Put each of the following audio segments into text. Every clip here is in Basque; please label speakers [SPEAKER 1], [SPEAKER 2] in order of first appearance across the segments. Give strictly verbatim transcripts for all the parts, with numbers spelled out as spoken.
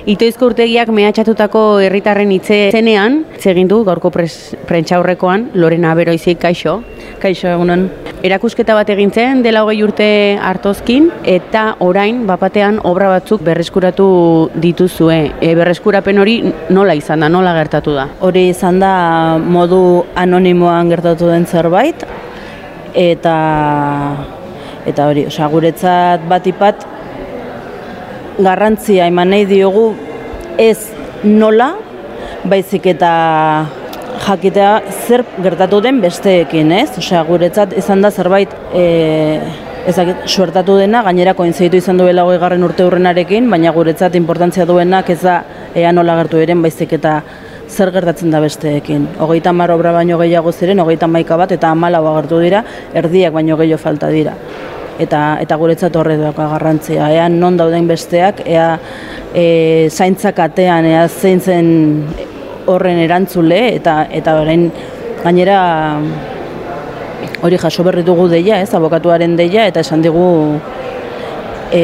[SPEAKER 1] Itoizko urtegiak mehatxatutako herritarren hitze zenean, egin du gaurko prentsaurrekoan Lorena Beroizik, kaixo.
[SPEAKER 2] Kaixo egunen.
[SPEAKER 1] Erakusketa bat egin zen dela hogei urte Artozkin eta orain bapatean obra batzuk berreskuratu dituzue. E, berreskurapen hori nola izan da, nola gertatu da?
[SPEAKER 2] Hori izan da modu anonimoan gertatu den zerbait eta eta hori, osea guretzat batipat garrantzia eman nahi diogu ez nola, baizik eta jakitea zer gertatu den besteekin, ez? Osea, guretzat izan da zerbait e, ezakit, suertatu dena, gainera koinziditu izan duela hogeigarren urte hurrenarekin, baina guretzat importantzia duenak ez da ea nola gertu eren, baizik eta zer gertatzen da besteekin. Hogeita hamar obra baino gehiago ziren, hogeita hamaika bat eta hamalau agertu dira, erdiak baino gehiago falta dira. Eta, eta guretzat horre duaka garrantzia. Ea non dauden besteak, ea e, zaintzak atean, ea zein zen horren erantzule, eta eta orain gainera hori jaso berri dugu deia, ez, abokatuaren deia, eta esan digu e,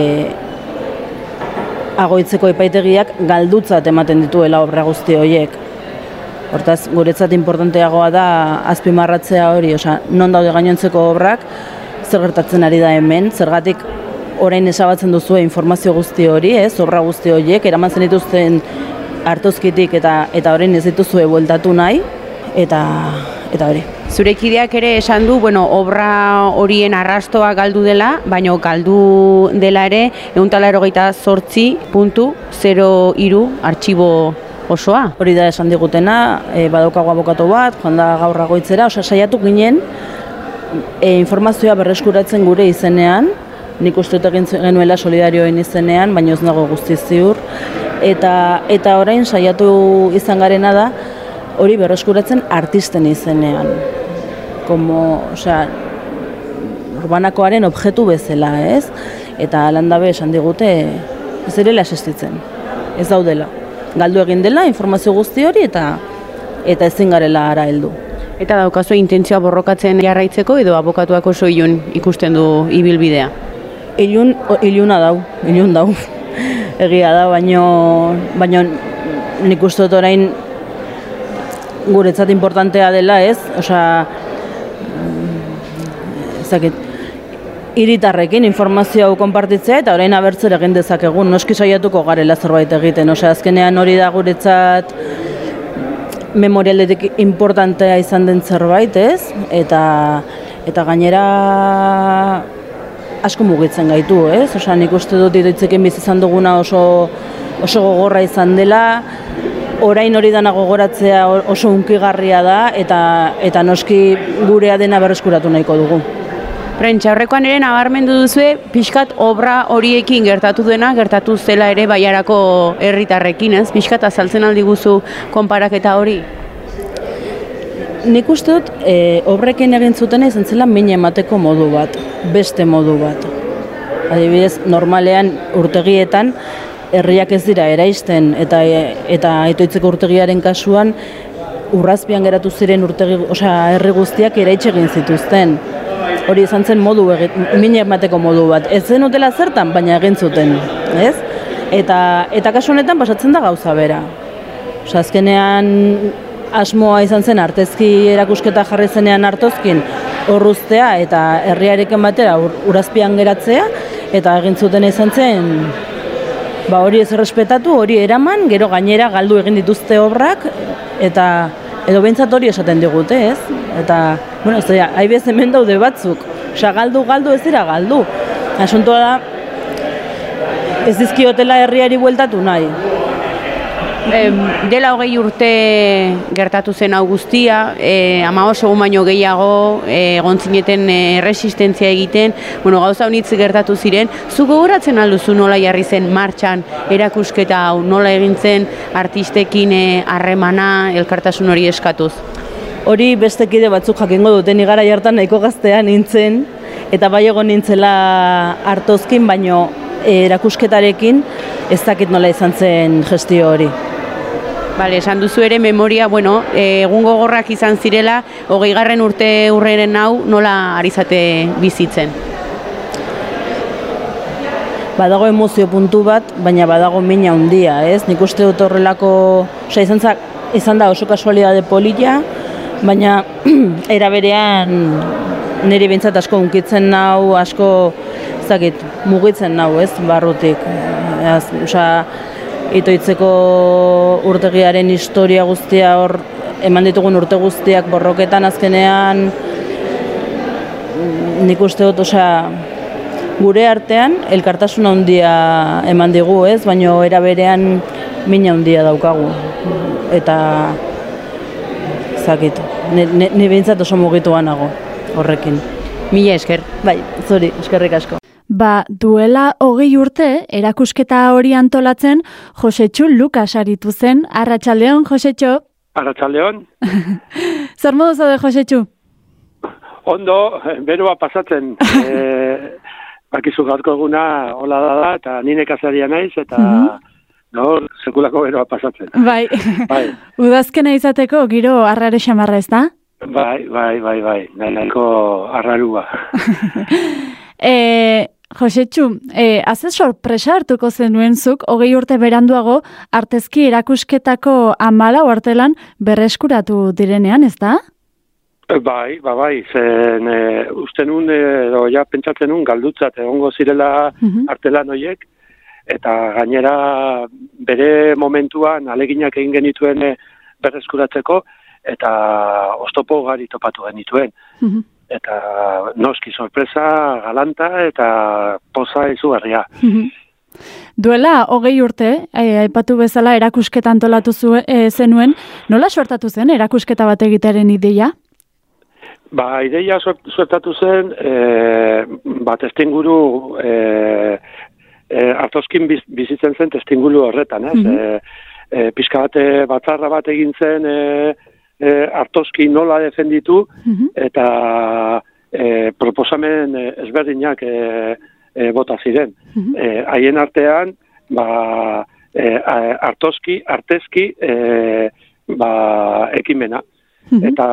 [SPEAKER 2] agoitzeko epaitegiak galdutzat ematen dituela obra guzti horiek. Hortaz, guretzat importanteagoa da azpimarratzea hori, osea, non daude gainontzeko obrak, zer gertatzen ari da hemen, zergatik orain esabatzen duzue informazio guzti hori, ez, obra guzti horiek, eraman zen dituzten Artozkitik eta eta orain ez dituzue bueltatu nahi, eta eta hori.
[SPEAKER 1] Zure kideak ere esan du, bueno, obra horien arrastoa galdu dela, baina galdu dela ere ehun eta laurogeita zortzi puntu zero hiru artxibo osoa.
[SPEAKER 2] Hori da esan digutena, e, badaukago abokatu bat, joan da gaur agoitzera, osea saiatu ginen, E, informazioa berreskuratzen gure izenean, nik uste dut egin genuela solidarioen izenean, baina ez nago guztiz ziur, eta, eta orain saiatu izan garena da hori berreskuratzen artisten izenean. Como, osea, urbanakoaren objektu bezala, ez? Eta landabe esan digute ez direla existitzen, ez daudela. Galdu egin dela informazio guzti hori eta, eta ezin garela ara heldu.
[SPEAKER 1] Eta daukazu intentzioa borrokatzen jarraitzeko edo abokatuak oso ilun ikusten du ibilbidea?
[SPEAKER 2] Ilun, iluna dau, ilun dau. Egia da, baino, baino nik uste dut orain guretzat importantea dela, ez? Osea, ezakit, hiritarrekin informazio hau konpartitzea eta orain abertzer egin dezakegun, noski saiatuko garela zerbait egiten. Osea, azkenean hori da guretzat memorialetik importantea izan den zerbait, ez? Eta, eta gainera asko mugitzen gaitu, ez? Osea, nik uste dut itoitzekin bizi izan duguna oso, oso gogorra izan dela, orain hori dana gogoratzea oso hunkigarria da, eta, eta noski gurea dena berreskuratu nahiko dugu.
[SPEAKER 1] Prentsaurrekoan ere nabarmendu duzue pixkat obra horiekin gertatu dena, gertatu zela ere Baiarako herritarrekin, ez? Pixkat azaltzen aldi guzu konparaketa hori?
[SPEAKER 2] Nik uste dut, e, obrekin egin zutena izan zela min emateko modu bat, beste modu bat. Adibidez, normalean urtegietan herriak ez dira eraisten, eta, eta Itoitzeko urtegiaren kasuan urrazpian geratu ziren urtegi, osea, herri guztiak eraitse egin zituzten. Hori izan zen modu, min emateko modu bat. Ez zen utela zertan, baina egin zuten, ez? Eta, eta kasu honetan pasatzen da gauza bera. Osea, azkenean asmoa izan zen artezki erakusketa jarri zenean Artozkin horruztea eta herriarekin batera ur, urazpian geratzea, eta egin zuten izan zen ba, hori ez errespetatu, hori eraman, gero gainera galdu egin dituzte obrak, eta edo behintzat hori esaten digute, ez? Eta, bueno, ez da, haibez hemen daude batzuk. Osea, galdu, galdu ez dira galdu. Asuntoa da, ez dizkiotela herriari bueltatu nahi.
[SPEAKER 1] E, dela hogei urte gertatu zen hau guztia, e, ama oso baino gehiago egon zineten erresistentzia egiten, bueno, gauza honitz gertatu ziren. Zu gogoratzen alduzu nola jarri zen martxan erakusketa hau, nola egin zen artistekin harremana, elkartasun hori eskatuz?
[SPEAKER 2] Hori beste kide batzuk jakingo duten, igara jartan nahiko gaztea nintzen, eta bai egon nintzela Artozkin, baino erakusketarekin ez dakit nola izan zen gestio hori.
[SPEAKER 1] Bale, esan duzu ere memoria, bueno, egun gogorrak izan zirela, hogeigarren urte urreren hau nola ari zate bizitzen?
[SPEAKER 2] badago emozio puntu bat, baina badago mina handia, ez? Nik uste dut horrelako, osea, izan, za, izan da oso kasualidade polita, baina era berean niri behintzat asko hunkitzen nau, asko, ez dakit, mugitzen nau, ez, barrutik. Osea, Itoitzeko urtegiaren historia guztia hor, eman ditugun urte guztiak borroketan azkenean, nik uste dut, osea, gure artean elkartasun handia eman digu, ez, baina era berean mina handia daukagu. Eta, zakit, ni behintzat oso mugituan nago horrekin.
[SPEAKER 1] Mila esker.
[SPEAKER 2] Bai, zuri, eskerrik asko.
[SPEAKER 3] Ba, duela hogei urte, erakusketa hori antolatzen, Josetxu Lukas aritu zen. Arratsaldeon, Josetxo.
[SPEAKER 4] Arratsaldeon.
[SPEAKER 3] Zer modu zaude, Josetxu?
[SPEAKER 4] Ondo, beroa pasatzen. e, bakizu gaurko eguna hola da da, eta ni nekazaria naiz, eta no, sekulako beroa pasatzen.
[SPEAKER 3] Bai,
[SPEAKER 4] bai.
[SPEAKER 3] Udazkena izateko giro arrare xamarra, ez da?
[SPEAKER 4] Bai, bai, bai, bai, nahiko arrarua.
[SPEAKER 3] e, Josetxu, e, haze sorpresa hartuko zenuen zuk, hogei urte beranduago, artezki erakusketako amalau artelan berreskuratu direnean, ez da?
[SPEAKER 4] Bai, bai, bai, zen e, uste nun, edo ja pentsatzen nun, galdutzat egongo zirela uh-huh. artelan horiek, eta gainera bere momentuan aleginak egin genituen e, berreskuratzeko, eta oztopo gari topatu genituen. Uh-huh. Eta noski sorpresa, galanta, eta poza izugarria. Uh-huh.
[SPEAKER 3] Duela hogei urte, aipatu bezala erakusketa antolatu zuen, e, zenuen, nola suertatu zen erakusketa bat egitearen ideia?
[SPEAKER 4] Ba, ideia suertatu zen, e, ba, testinguru, e, e, Artoskin biz, bizitzen zen testinguru horretan, ez? Mm-hmm. e, e, pixka bat batzarra bat egin zen, e, e, Artoski nola defenditu, mm-hmm. eta e, proposamen ezberdinak e, e, bota ziren. Mm-hmm. E, haien artean, ba, e, Artoski, Artezki, e, ba, ekimena. Mm-hmm. Eta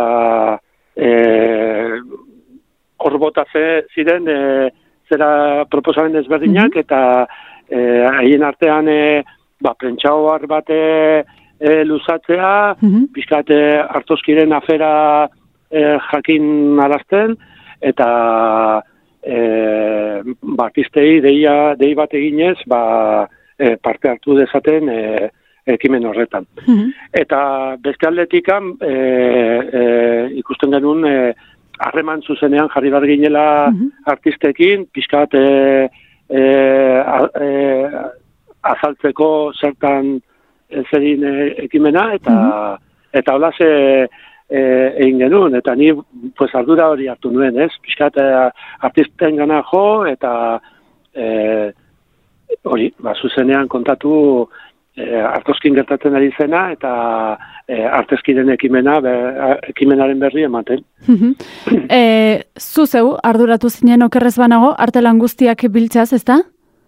[SPEAKER 4] hor e, bota ziren e, zera proposamen ezberdinak, mm-hmm. eta haien e, artean e, ba, prentxaoar bate e, luzatzea, mm-hmm. pixkat Artoskiren afera e, jakin arazten, eta e, ba, artistei deia, dei bat eginez ba, e, parte hartu dezaten e, ekimen horretan. Mm-hmm. Eta beste aldetikan e, e, ikusten genuen harreman e, zuzenean jarri bar ginela mm-hmm. artistekin, pixkat e, e, e, azaltzeko zertan zerin e, ekimena, eta mm-hmm. eta hola ze e, egin genuen, eta ni pues, ardura hori hartu nuen, ez? Pixkat e, artisten gana jo, eta e, hori, ba, zuzenean kontatu E, Artoskin gertatzen ari zena, eta e, artezkiren ekimena, be, ekimenaren berri ematen.
[SPEAKER 3] e, zu zeu, arduratu zinen okerrez banago, artelan guztiak biltzaz, ez da?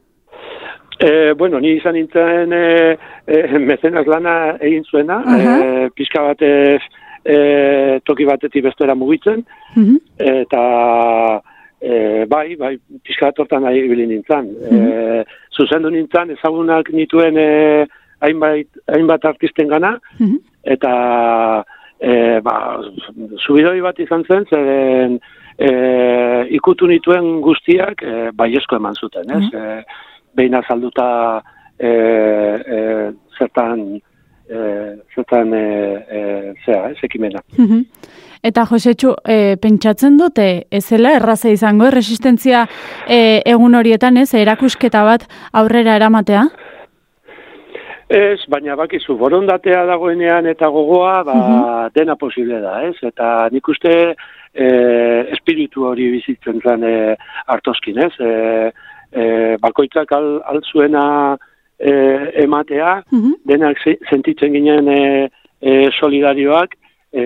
[SPEAKER 4] E, bueno, ni izan nintzen e, e, mezenaz lana egin zuena, uh-huh. e, pixka batez e, toki batetik bestera mugitzen, uh-huh. eta e, bai, bai, pixka bat hortan nahi bilin nintzen. Uh-huh. E, zuzendu nintzen, ezagunak nituen e, hainbat, hainbat artisten gana, uh-huh. eta e, ba, subidoi bat izan zen, zeren e, ikutu nituen guztiak e, baiesko eman zuten, ez? Uh-huh. E, behin azalduta e, e, zertan, e, zertan e, e, zea, ez ekimena.
[SPEAKER 3] Uh-huh. Eta Josetxu, e, pentsatzen dute, ezela erraza izango, resistentzia e, egun horietan, ez, erakusketa bat aurrera eramatea?
[SPEAKER 4] Ez, baina bakizu, borondatea dagoenean eta gogoa, ba, uh-huh. dena posible da, ez? Eta nik uste e, espiritu hori bizitzen zen e, Artoskin, ez? E, e, bakoitzak al, altzuena e, ematea, uh-huh. denak sentitzen ginen e, e, solidarioak, E,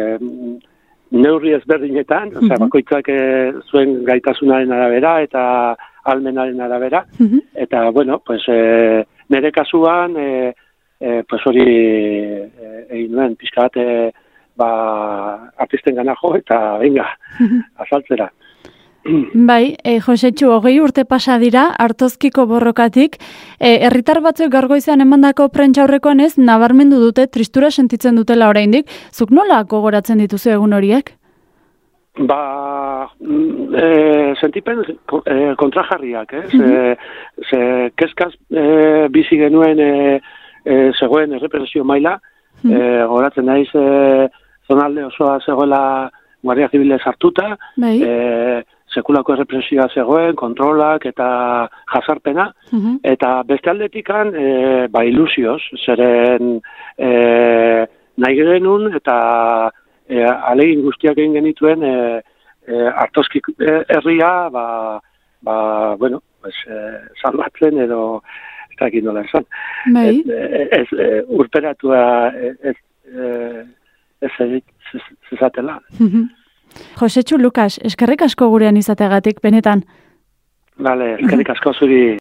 [SPEAKER 4] neurri ezberdinetan, uh-huh. osea, bakoitzak e, zuen gaitasunaren arabera eta almenaren arabera, uh-huh. eta, bueno, pues, e, nire kasuan, e, e, pues, hori e, egin nuen, pixka bat, e, ba, artisten gana jo, eta, venga, uh-huh. azaltzera.
[SPEAKER 3] Bai, e, Josetxu, hogei urte pasa dira, Artozkiko borrokatik, e, herritar batzuk gaur goizean emandako prentsaurrekoan ez, nabarmendu dute, tristura sentitzen dutela oraindik. Zuk nola gogoratzen dituzu egun horiek?
[SPEAKER 4] Ba, e, sentipen e, kontrajarriak, ez? Mm -hmm. e, ze, kezkaz e, bizi genuen e, e, zegoen errepresio maila, mm -hmm. e, goratzen naiz e, zonalde osoa zegoela Guardia Zibile sartuta, e, sekulako errepresioa zegoen, kontrolak eta jasarpena, mm-hmm. eta beste aldetikan, e, ba, ilusioz, zeren e, nahi genuen eta e, alegin guztiak egin genituen e, e, Artozki herria, ba, ba, bueno, pues, e, salbatzen edo, ez da ekin nola esan, ez, ez, ez, urperatua ez, ez, ez, zezatela.
[SPEAKER 3] Mm-hmm. Josetxu Lukas, eskerrik asko gurean izateagatik, benetan.
[SPEAKER 4] Bale, eskerrik asko zuri.